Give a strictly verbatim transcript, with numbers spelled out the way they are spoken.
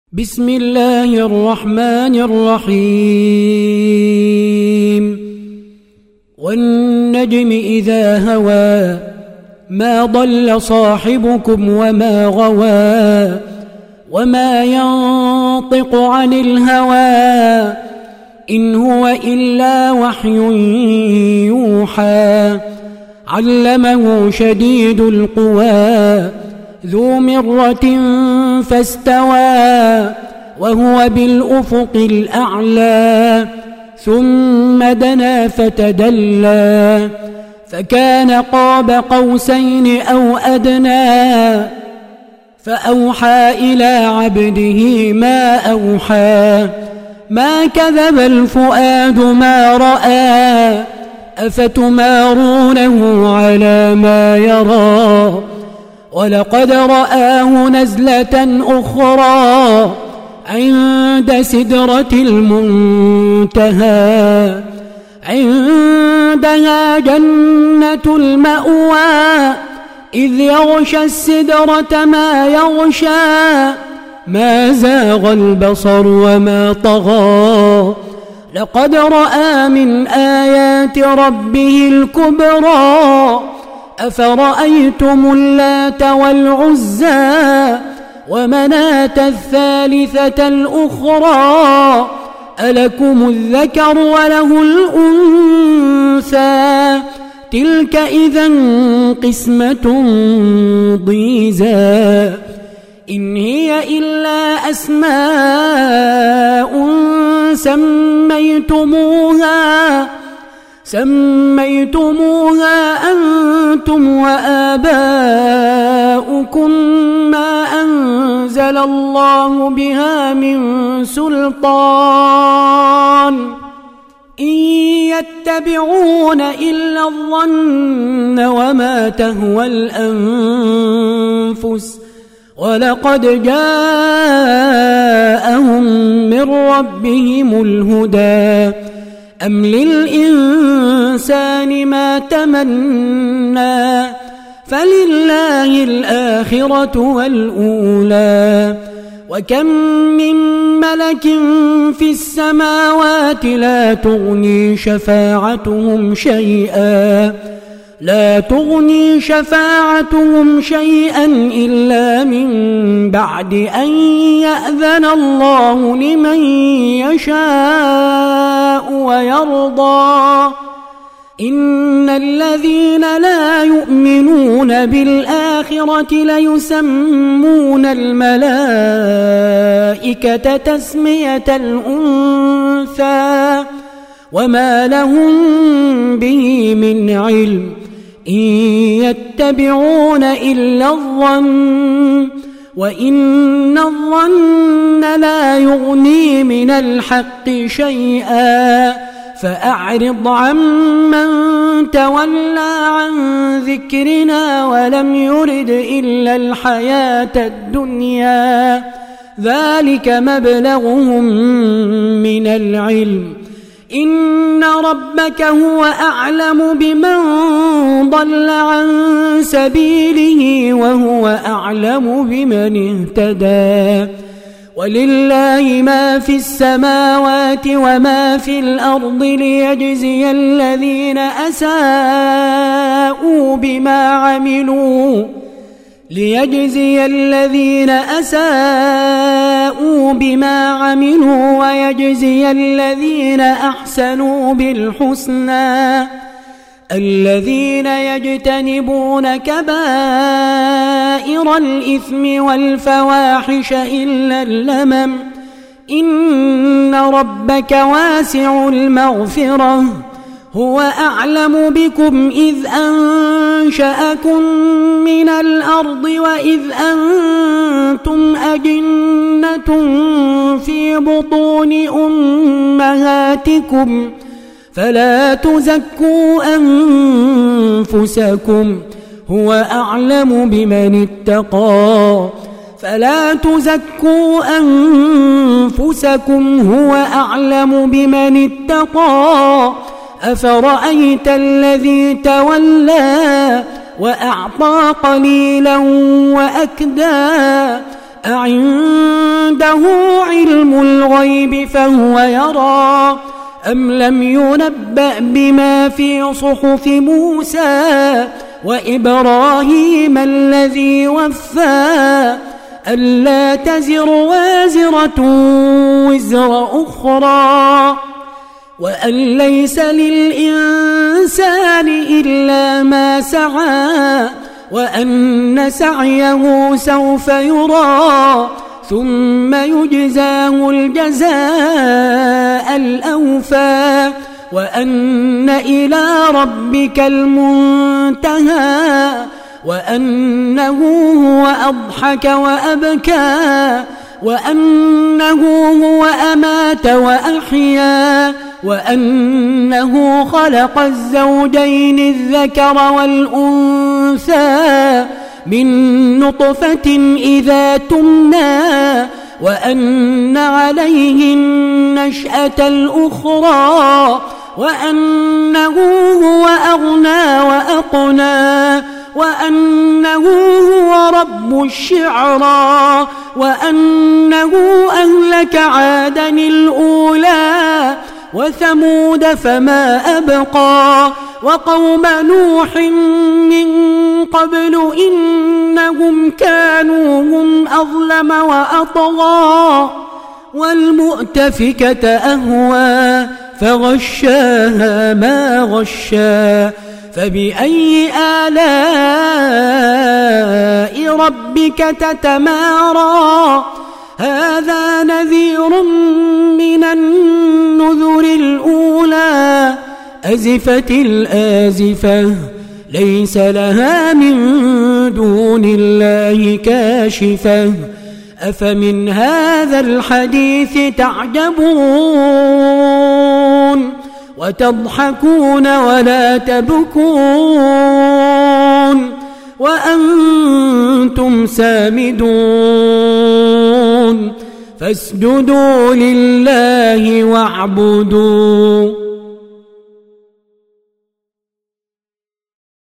بسم الله الرحمن الرحيم والنجم إذا هوى ما ضل صاحبكم وما غوى وما ينطق عن الهوى إن هو إلا وحي يوحى علمه شديد القوى ذو مرة فاستوى وهو بالأفق الأعلى ثم دنا فتدلى فكان قاب قوسين أو أدنى فأوحى إلى عبده ما أوحى ما كذب الفؤاد ما رأى أفتمارونه على ما يرى ولقد رآه نزلة أخرى عند سدرة المنتهى عندها جنة المأوى إذ يغشى السدرة ما يغشى ما زاغ البصر وما طغى لقد رأى من آيات ربه الكبرى أفرأيتم اللات والعزى ومناة الثالثة الأخرى ألكم الذكر وله الأنثى تلك إذا قسمة ضيزى إن هي إلا أسماء سميتموها سميتموها أنتم وآباؤكم ما أنزل الله بها من سلطان إن يتبعون إلا الظن وما تهوى الأنفس ولقد جاءهم من ربهم الهدى أم للإنسان ما تمنى فلله الآخرة والأولى وكم من ملك في السماوات لا تغني شفاعتهم شيئا لا تغني شفاعتهم شيئا إلا من بعد أن يأذن الله لمن يشاء ويرضى إن الذين لا يؤمنون بالآخرة ليسمون الملائكة تسمية الأنثى وما لهم به من علم إن يتبعون إلا الظن وإن الظن لا يغني من الحق شيئا فأعرض عمن تولى عن ذكرنا ولم يرد إلا الحياة الدنيا ذلك مبلغهم من العلم إن ربك هو أعلم بمن ضل عن سبيله وهو أعلم بمن اهتدى ولله ما في السماوات وما في الأرض ليجزي الذين أساءوا بما عملوا ليجزي الذين أساءوا بما عملوا ويجزي الذين أحسنوا بالحسنى الذين يجتنبون كبائر الإثم والفواحش إلا اللمم إن ربك واسع المغفرة هو أعلم بكم إذ أنشأكم من الأرض وإذ أنتم أجنة في بطون أمهاتكم فلا تزكوا أنفسكم هو أعلم بمن اتقى فلا تزكوا أنفسكم هو أعلم بمن اتقى أفرأيت الذي تولى وأعطى قليلا وأكدى أعنده عنده علم الغيب فهو يرى أم لم ينبأ بما في صحف موسى وإبراهيم الذي وفى ألا تزر وازرة وزر أخرى وأن ليس للإنسان إلا ما سعى وأن سعيه سوف يرى ثم يجزاه الجزاء الأوفى وأن إلى ربك المنتهى وأنه هو أضحك وأبكى وأنه هو أمات وأحيا وأنه خلق الزوجين الذكر والأنثى من نطفة إذا تمنى وأن عليه النشأة الأخرى وأنه هو أغنى وأقنى وأنه هو رب الشعرى وأنه أهلك عادا الأولى وثمود فما أبقى وقوم نوح من قبل إنهم كانوا هم أظلم وأطغى والمؤتفكة أهوى فغشاها ما غشا فبأي آلاء ربك تتمارى هذا نذير من النذر الأولى أزفت الآزفة ليس لها من دون الله كاشفة أفمن هذا الحديث تعجبون وتضحكون ولا تبكون وأنتم سامدون فاسجدوا لله واعبدوا